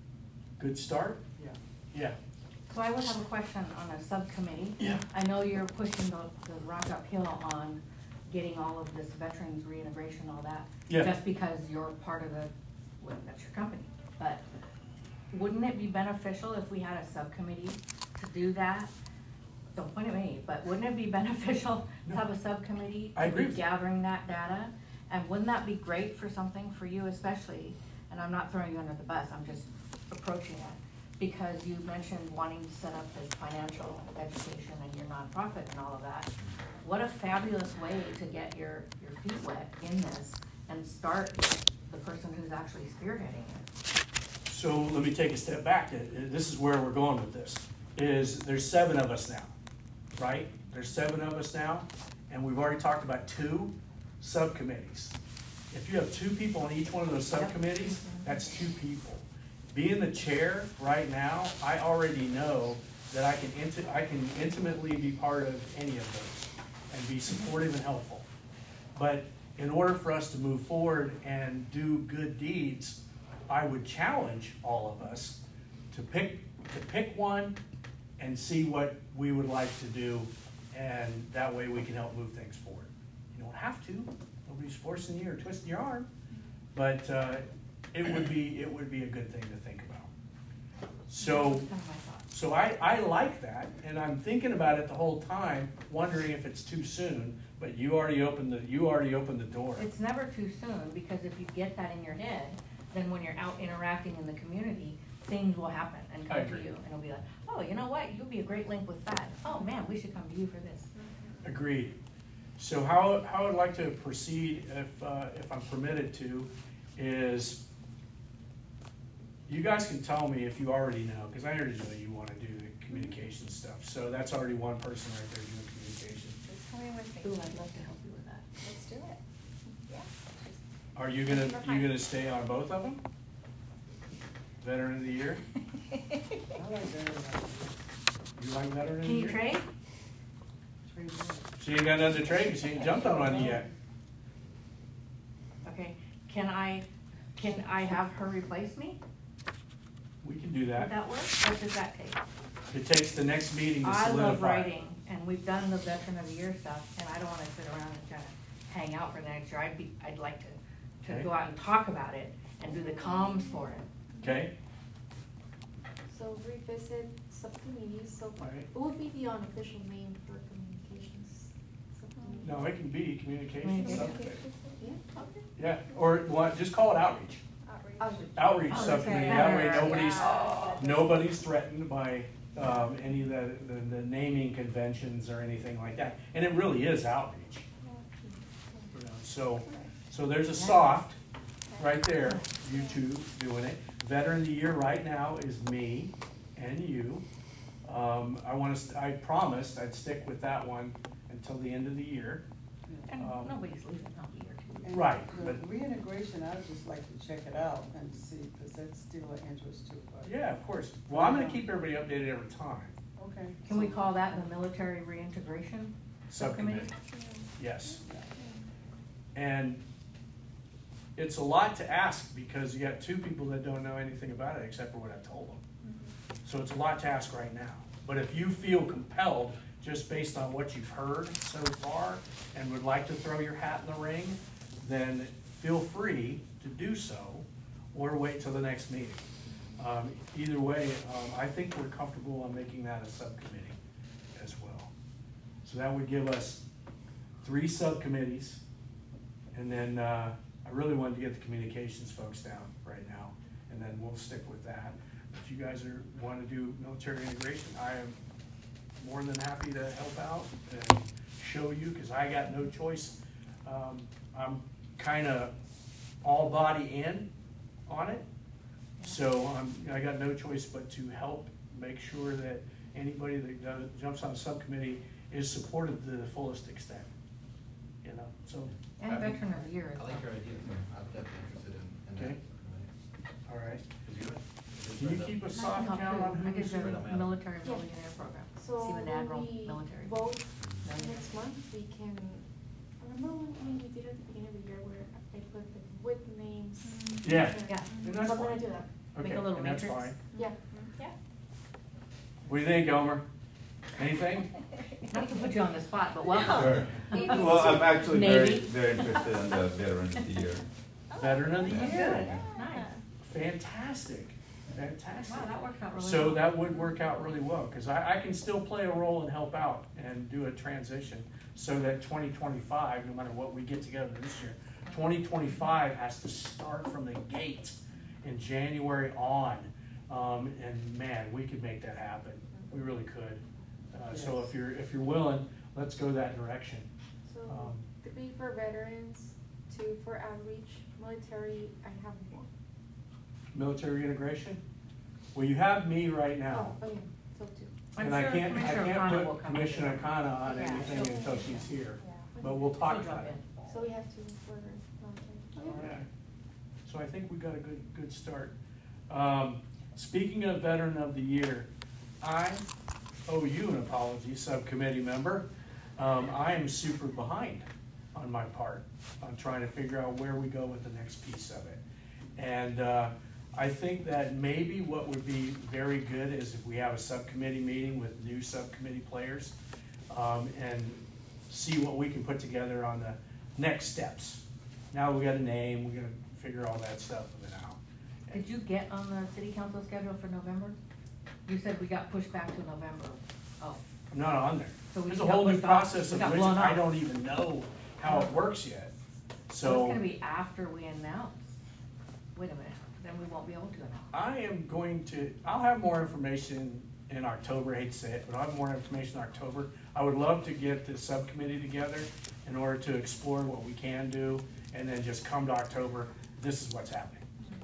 Good start? Yeah. Yeah. So I would have a question on a subcommittee. Yeah. I know you're pushing the rock uphill on getting all of this veterans reintegration, all that. Yeah. Just because you're part of that's your company. But wouldn't it be beneficial if we had a subcommittee to do that? Don't point at me, but wouldn't it be beneficial to have a subcommittee I to agree be with you. gathering that data? And wouldn't that be great for something for you especially? And I'm not throwing you under the bus, I'm just approaching it. Because you mentioned wanting to set up this financial education and your nonprofit and all of that. What a fabulous way to get your feet wet in this and start the person who's actually spearheading it. So let me take a step back. This is where we're going with this. There's 7 of us now, right? There's 7 of us now, and we've already talked about 2 subcommittees. If you have 2 people on each one of those subcommittees, that's 2 people. Being the chair right now, I already know that I can intimately be part of any of those and be supportive and helpful. But in order for us to move forward and do good deeds, I would challenge all of us to pick one and see what we would like to do, and that way we can help move things forward. You don't have to. Nobody's forcing you or twisting your arm, but it would be a good thing to think about. So, That's kind of my thought. so I like that, and I'm thinking about it the whole time, wondering if it's too soon. But you already opened the door. It's never too soon, because if you get that in your head, then when you're out interacting in the community, things will happen and I come to agree. you, and it'll be like, oh, you know what, you'll be a great link with that. Oh man, we should come to you for this. Agreed. So how I'd like to proceed, if I'm permitted to, is you guys can tell me if you already know, because I already know you want to do the communication stuff. So that's already one person right there doing communication. Just come in with Ooh, me. I'd love to help you with that. Let's do it. Yeah. Are you gonna stay on both of them? Veteran of the Year? I like that. You like Veteran of the Can you Year? trade? Trade that. She ain't got nothing to trade, 'cause she ain't jumped on one yet. Okay, can I have her replace me? We can do Would that. that work? What does that take? It takes the next meeting to I solidify. love writing, and we've done the Veteran of the Year stuff, and I don't wanna sit around and kinda hang out for the next year. I'd like to Okay. go out and talk about it and do the comms for it. Okay? So revisit subcommittees, so Right. what would be the unofficial name for communications subcommittee? No, it can be communications. Communications. subcommittee. Yeah, okay. Yeah, or what, just call it outreach. Outreach Oh, subcommittee, okay. that way Yeah. nobody's threatened by, any of the naming conventions or anything like that. And it really is outreach, you know, so there's a soft, right there, you two doing it. Veteran of the Year right now is me and you. I promised I'd stick with that one until the end of the year. And nobody's leaving out the year too. And Right, The but- reintegration, I'd just like to check it out and see, because that's still an interest too, but. Yeah, of course. Well, I'm gonna keep everybody updated every time. Okay. Can we call that the military reintegration Subcommittee, subcommittee? yes. And it's a lot to ask because you got two people that don't know anything about it except for what I told them. So it's a lot to ask right now. But if you feel compelled, just based on what you've heard so far, and would like to throw your hat in the ring, then feel free to do so, or wait till the next meeting. Either way, I think we're comfortable on making that a subcommittee as well. So that would give us 3 subcommittees, and then I really wanted to get the communications folks down right now, and then we'll stick with that. If you guys want to do military integration, I am more than happy to help out and show you, because I got no choice. I'm kind of all body in on it, so I got no choice but to help make sure that anybody that jumps on a subcommittee is supported to the fullest extent, you know, so. And Veteran of the Year as I well. like your idea, I'm definitely interested in that. Okay. All right. Is you- Can you keep a I soft can count help on too. I who's did here? the military millionaire program. So See an when admiral we military. vote Millionaire. next month, we can, remember when we did it at the beginning of the year where I put the with names? Yeah. Yeah. And So that's I'm gonna fine. do that, Okay, Make a little and that's matrix. fine. yeah. What do you think, Elmer? Anything? Not to put you on the spot, but welcome. Sure. Maybe Well, I'm actually very, Navy. very interested in the Veteran of the Year. Veteran of the Good, Year. nice. Fantastic, fantastic. Wow, that worked out really well. So that would work out really well, because I can still play a role and help out and do a transition, so that 2025, no matter what we get together this year, 2025 has to start from the gate in January on. And man, we could make that happen. We really could. So if you're willing, let's go that direction. So, Um, 3 for veterans, 2 for outreach, military, I have 1. Military integration? Well, you have me right now. Oh, yeah, so 2. I'm And I sure can't Commissioner O'Connor will put come Commissioner in. O'Connor on Yeah, anything she'll- until she's here, but we'll talk She'll about jump it. in. So we have 2 for military. All right. So I think we got a good start. Speaking of Veteran of the Year, I owe you an apology, subcommittee member. I am super behind on my part on trying to figure out where we go with the next piece of it. And I think that maybe what would be very good is if we have a subcommittee meeting with new subcommittee players, and see what we can put together on the next steps. Now we got a name, we're gonna figure all that stuff out. Did you get on the city council schedule for November? You said we got pushed back to November. Oh, I'm not on there. So we There's a just got whole new pushed off. process We of got which blown I off. don't even know how it works yet. so it's So gonna be after we announce. Wait a minute, then we won't be able to announce. I am I'll have more information in October, I hate to say it, but I'll have more information in October. I would love to get the subcommittee together in order to explore what we can do, and then just come to October, this is what's happening.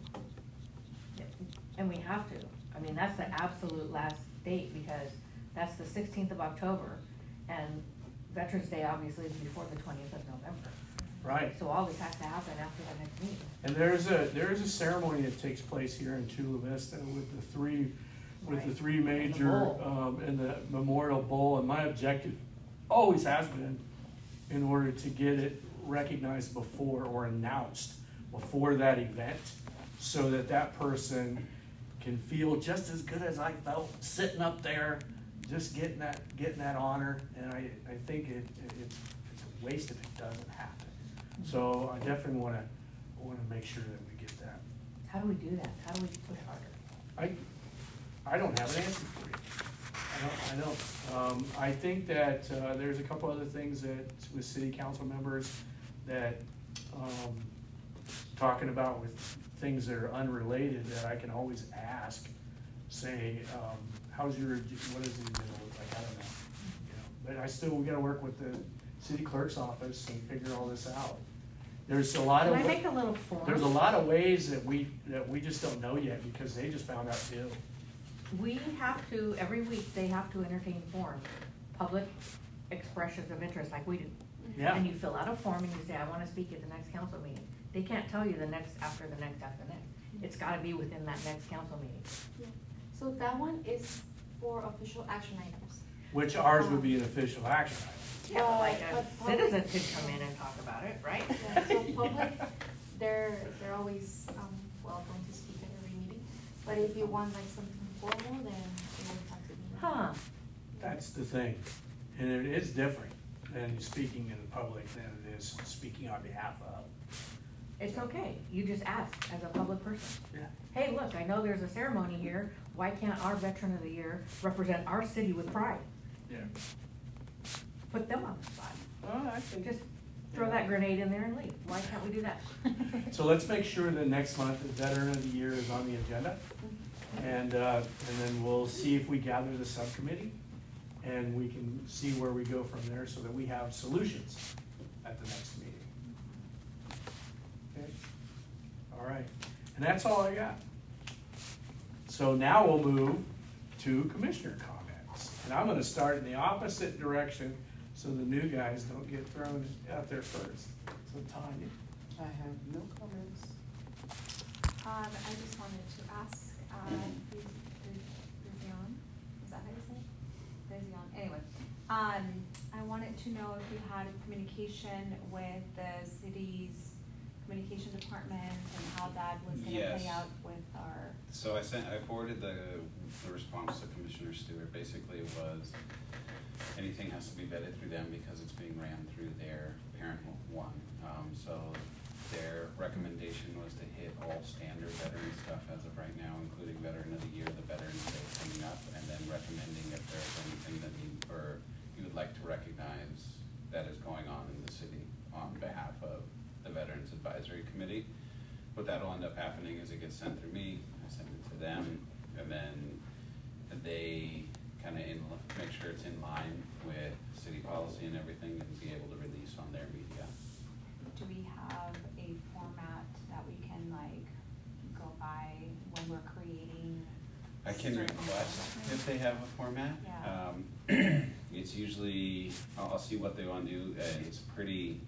And we have to. I mean, that's the absolute last date because that's the 16th of October. And Veterans Day obviously is before the 20th of November. Right. So all this has to happen after the next meeting. And there is a ceremony that takes place here in Chula Vista with the three Right. major, bowl. and the memorial bowl, and my objective always has been in order to get it recognized before or announced before that event, so that that person can feel just as good as I felt sitting up there, just getting that honor. And I think it's a waste if it doesn't happen. So I definitely wanna make sure that we get that. How do we do that? How do we push harder? I don't have an answer for you. I don't. I think that, there's a couple other things that, with city council members, that, talking about with things that are unrelated, that I can always ask, say, what does the agenda look like? I don't know. But we gotta work with the city clerk's office and figure all this out. There's a lot of. Can I make a little form? There's a lot of ways that we just don't know yet, because they just found out too. We have to, every week, they have to entertain forms, public expressions of interest, like we do. Yeah. And you fill out a form and you say, I wanna speak at the next council meeting. They can't tell you the next, after the next, after the next. It's gotta be within that next council meeting. Yeah. So that one is for official action items. Which ours would be an official action item. Yeah, but like But a public- citizen could come in and talk about it, right? Yeah, so public, they're always, welcome to speak at every meeting. But if you want like something formal, then it would have to be. Huh, That's the thing. And it is different than speaking in the public than it is speaking on behalf of. it's okay, you just ask as a public person. Yeah. Hey, look, I know there's a ceremony here, why can't our veteran of the year represent our city with pride? Yeah. Put them on the spot. Well, I think. Just throw that grenade in there and leave. Why can't we do that? So let's make sure that next month, the Veteran of the Year is on the agenda. And then we'll see if we gather the subcommittee, and we can see where we go from there, so that we have solutions at the next meeting. Okay? All right, and that's all I got. So now we'll move to commissioner comments. And I'm gonna start in the opposite direction, so the new guys don't get thrown out there first. So Tanya. I have no comments. I just wanted to ask, Vivian, is that how you say it? Vivian, anyway. I wanted to know if you had a communication with the city's communication department and how that was gonna Yes. play out with our. So I forwarded the response to Commissioner Stewart. Basically, it was, anything has to be vetted through them because it's being ran through their parent one. So their recommendation was to hit all standard veteran stuff as of right now, including Veteran of the Year, the Veterans Day coming up, and then recommending if there's anything that you would like to recognize that is going on in the city on behalf of the Veterans Advisory Committee. What that'll end up happening is it gets sent through me, I send it to them, and then they kind of make sure it's in line with city policy and everything, and be able to release on their media. Do we have a format that we can like go by when we're creating? I can certain request documents? if they have a format. Yeah. It's usually, I'll see what they want to do, and it's pretty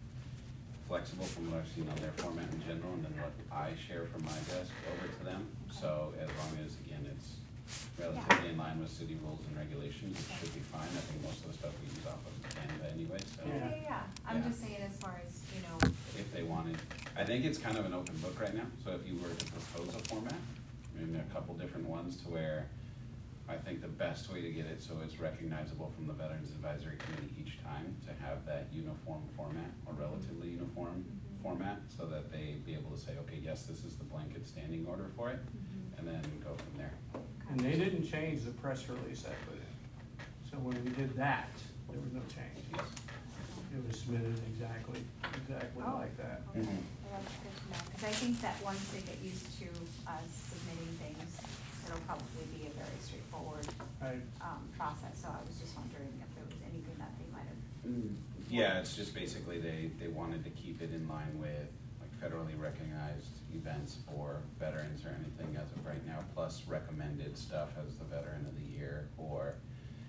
flexible from what I've seen on their format in general, and then what I share from my desk over to them. So as long as, again, it's relatively in line with city rules and regulations, it should be fine. I think most of the stuff we use off of Canva anyway, so. Yeah. I'm Yeah. just saying as far as, If they wanted, I think it's kind of an open book right now, so if you were to propose a format, maybe a couple different ones to where I think the best way to get it so it's recognizable from the Veterans Advisory Committee each time, to have that uniform format or relatively uniform format, so that they be able to say, okay, yes, this is the blanket standing order for it, and then go from there. And they didn't change the press release I put in. So when we did that, there was no change. Yes. It was submitted exactly Oh. like that. Okay, Mhm. well, that's good to know, because I think that once they get used to us submitting things, it'll probably be a very straightforward, Right. process, so I was just wondering if there was anything that they might have. Yeah, it's just basically they wanted to keep it in line with like federally recognized events for veterans or anything as of right now, plus recommended stuff as the Veteran of the Year, or if there was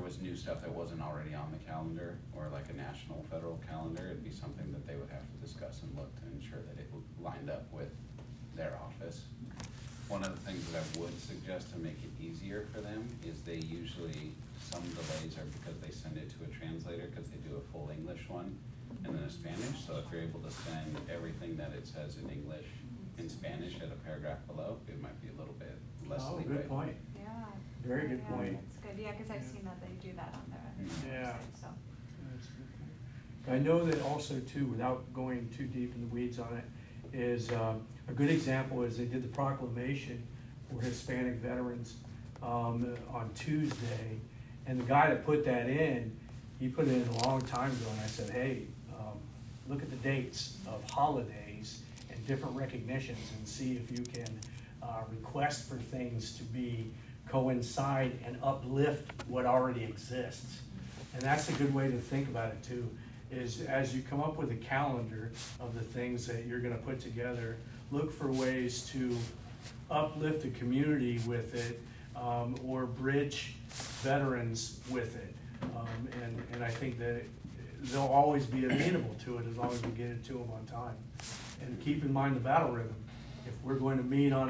was new stuff that wasn't already on the calendar, or like a national federal calendar, it'd be something that they would have to discuss and look to ensure that it lined up with their office. One of the things that I would suggest to make it easier for them is they usually, some delays are because they send it to a translator, because they do a full English one and then a Spanish. So if you're able to send everything that it says in English in Spanish at a paragraph below, it might be a little bit less Oh, leeway. good point. Yeah. Very good Yeah, point. That's good, yeah, cause I've seen that they do that on their Yeah. website, so. That's a good point. I know that also too, without going too deep in the weeds on it, is a good example is they did the proclamation for Hispanic veterans on Tuesday. And the guy that put that in, he put it in a long time ago, and I said, hey, look at the dates of holidays and different recognitions and see if you can request for things to be coincide and uplift what already exists. And that's a good way to think about it too, is as you come up with a calendar of the things that you're gonna put together, look for ways to uplift the community with it, or bridge veterans with it. And I think that they'll always be amenable to it as long as we get it to them on time. And keep in mind the battle rhythm. If we're going to meet on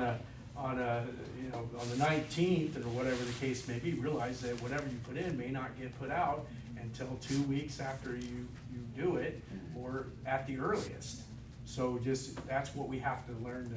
the 19th or whatever the case may be, realize that whatever you put in may not get put out until 2 weeks after you do it, or at the earliest. So that's what we have to learn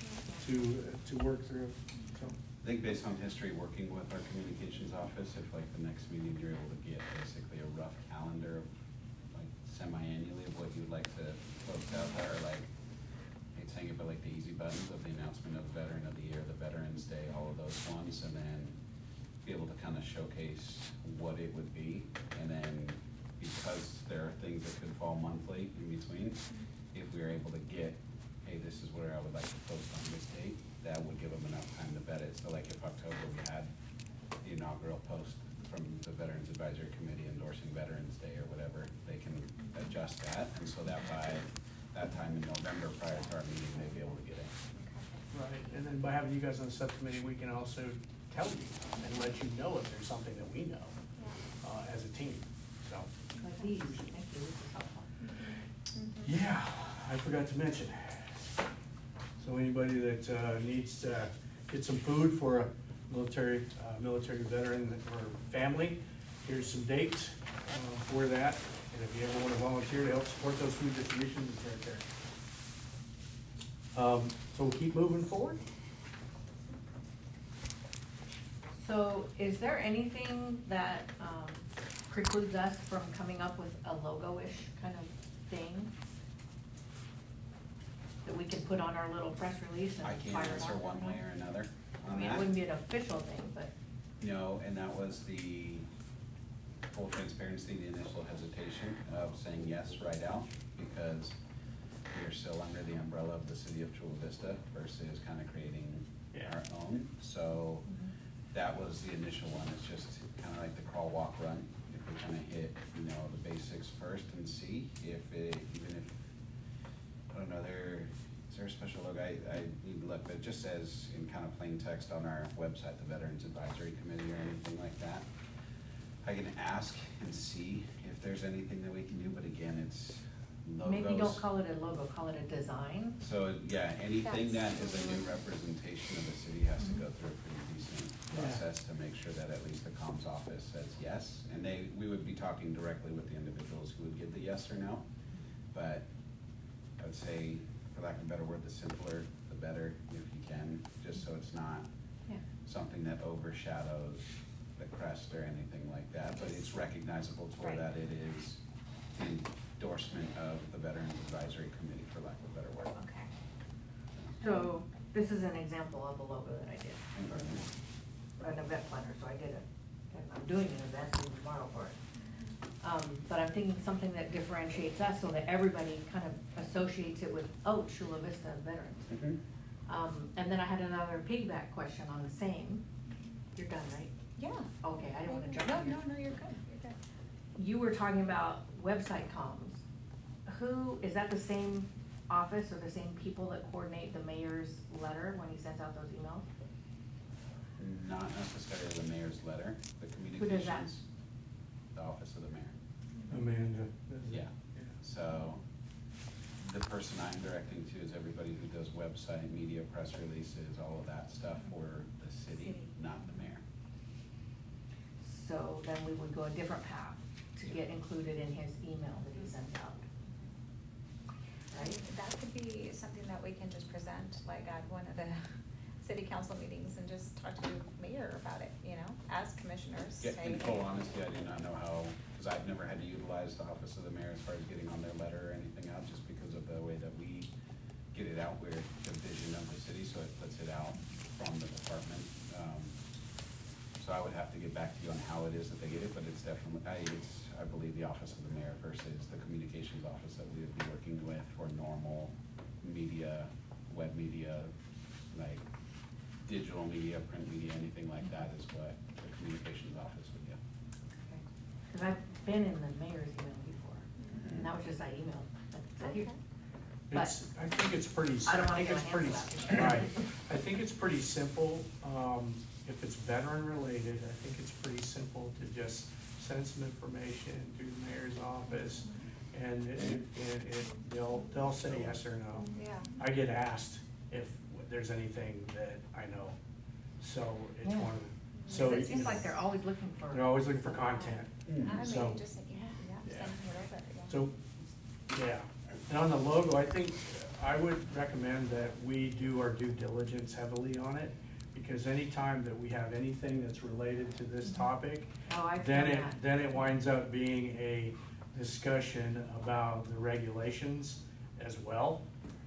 to work through. So. I think based on history, working with our communications office, if like the next meeting, you're able to get basically a rough calendar of like semi-annually of what you'd like to post out there, like, I hate saying it, but like the easy buttons of the announcement of the Veteran of the Year, the Veterans Day, all of those ones, and then be able to kind of showcase what it would be. And then because there are things that could fall monthly in between, if we are able to get, hey, this is where I would like to post on this date, that would give them enough time to vet it. So like if October we had the inaugural post from the Veterans Advisory Committee endorsing Veterans Day or whatever, they can adjust that. And so that by that time in November prior to our meeting, they'd be able to get it. Right, and then by having you guys on the subcommittee, we can also tell you and let you know if there's something that we know as a team, so. Like these, thank you, this is helpful. Yeah, I forgot to mention. So anybody that needs to get some food for a military veteran or family, here's some dates for that. And if you ever want to volunteer to help support those food distributions, it's right there. So we'll keep moving forward. So is there anything that precludes us from coming up with a logo-ish kind of thing that we can put on our little press release and I fire can't it answer out? one way or another I on mean, it that. wouldn't be an official thing, but. No, and that was the full transparency, the initial hesitation of saying yes right out, because we are still under the umbrella of the city of Chula Vista versus kind of creating our own. So that was the initial one. It's just kind of like the crawl, walk, run. If we kind of hit, the basics first and see if it, even if, I don't know, is there a special logo? I need to look, but it just says in kind of plain text on our website, the Veterans Advisory Committee or anything like that. I can ask and see if there's anything that we can do, but again, it's logos. Maybe don't call it a logo, call it a design. So, yeah, anything that That's- is a new representation of the city has to go through a pretty decent process to make sure that at least the comms office says yes. And we would be talking directly with the individuals who would give the yes or no. But I would say, for lack of a better word, the simpler, the better, if you can, just so it's not something that overshadows the crest or anything like that, but it's recognizable to where that it is an endorsement of the Veterans Advisory Committee, for lack of a better word. Okay. So this is an example of a logo that I did. An event planner, so I did it. And I'm doing an event tomorrow for it. But I'm thinking something that differentiates us so that everybody kind of associates it with, oh, Chula Vista Veterans. And then I had another piggyback question on the same. You're done, right? Yeah. Okay, I didn't want to jump No, in here. no, you're good, you're good. You were talking about website comms. Is that the same office or the same people that coordinate the mayor's letter when he sends out those emails? Not necessarily the mayor's letter, the Who does that? communications. office of the mayor. Amanda. Yeah. So the person I'm directing to is everybody who does website, media, press releases, all of that stuff for the city, not the mayor. So then we would go a different path to get included in his email that he sends out. Right? That could be something that we can just present, like at one of the city council meetings and just talk to the mayor about it, you know, as commissioners. Yeah, say, in full hey, honesty, I do not know how, because I've never had to utilize the office of the mayor as far as getting on their letter or anything out, just because of the way that we get it out, we're the vision of the city, so it puts it out from the department. So I would have to get back to you on how it is that they get it, but it's definitely, I believe the office of the mayor versus the communications office that we would be working with for normal media, web media, like digital media, print media, anything like that is what the communications office would get. Because I've been in the mayor's email before, and that was just I emailed. But here- I think it's pretty. I don't wanna think get it's my pretty. hands slapped. Right. I think it's pretty simple. If it's veteran related, I think it's pretty simple to just send some information to the mayor's office, and they'll say yes or no. Yeah. I get asked if there's anything that I know, so it's Yeah. one of the, so. It seems like they're always looking for. They're always looking for content. I mean, So- just, Yeah. send it over, yeah. So, yeah, and on the logo, I think I would recommend that we do our due diligence heavily on it, because anytime that we have anything that's related to this topic, Oh, I've then done it, that. then it winds up being a discussion about the regulations as well.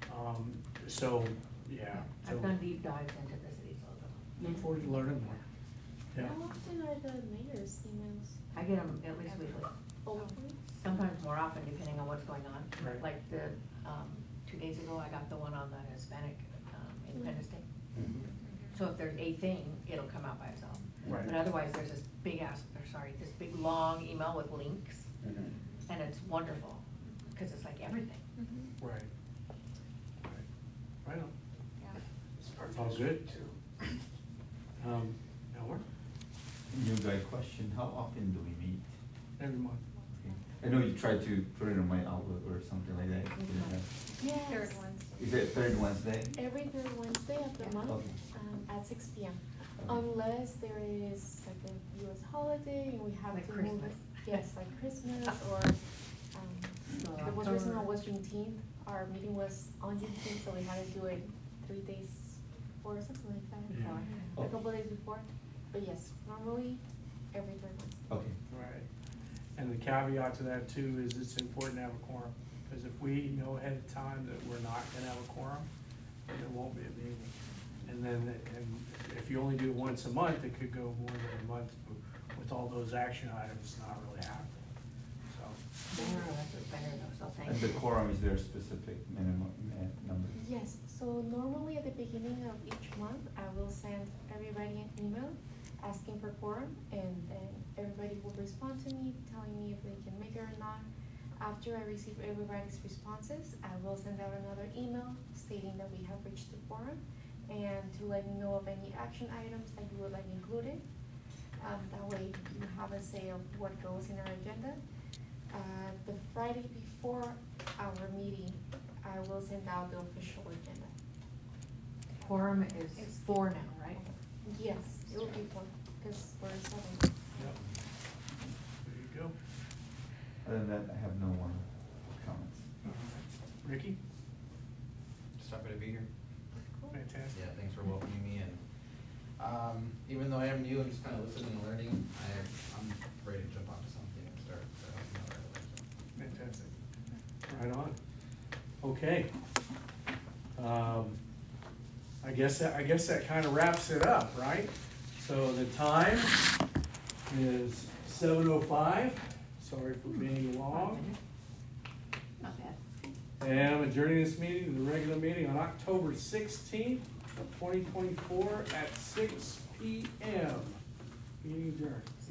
So, yeah, so I've done deep dives into the city's logo. look forward to learning more. Yeah, How often are the mayor's emails? I get them at least weekly, Open? sometimes more often depending on what's going on. Right. Like 2 days ago, I got the one on the Hispanic Independence Day. So if there's a thing, it'll come out by itself. Right. But otherwise, there's this this big long email with links, and it's wonderful, because it's like everything. Mhm. right. Right on. Yeah. All good. Elmer, New guy question, how often do we meet? every month. I know you tried to put it on my Outlook or something like that. Yes. Third ones. Is it third Wednesday? Every third Wednesday of the Yeah. month, Okay. at 6 p.m. Okay. Unless there is like a US holiday and we have Like to move Christmas. it. Yes, like Christmas or, So the most recent one October. was Juneteenth. Our meeting was on Juneteenth, so we had to do it 3 days or something like that. Yeah. Or a couple days before. But yes, normally every third Wednesday. Okay. Right. And the caveat to that too is it's important to have a quorum, because if we know ahead of time that we're not gonna have a quorum, then there won't be a meeting. And then, if you only do it once a month, it could go more than a month with all those action items not really happening, so. That's better though, so thank And you. the quorum, is there a specific minimum number? Yes, so normally at the beginning of each month, I will send everybody an email asking for quorum, and then everybody will respond to me, telling me if they can make it or not. After I receive everybody's responses, I will send out another email stating that we have reached the quorum, and to let you know of any action items that you would like included. That way you have a say of what goes in our agenda. The Friday before our meeting, I will send out the official agenda. Quorum is 4 now, right? Yes, it will be fun, because we're 7. Yep. There you go. Other than that, I have no more comments. All right. Ricky, Just happy to be here. fantastic. Yeah, thanks for welcoming me in. Even though I am new and just kind of listening and learning, I'm ready to jump onto something and start helping out right away. Fantastic. Right on. Okay. I guess that kind of wraps it up, right? So the time is 7:05. Sorry for being long. Not bad. And I'm adjourning this meeting to the regular meeting on October 16th, 2024 at 6 p.m. Meeting adjourned.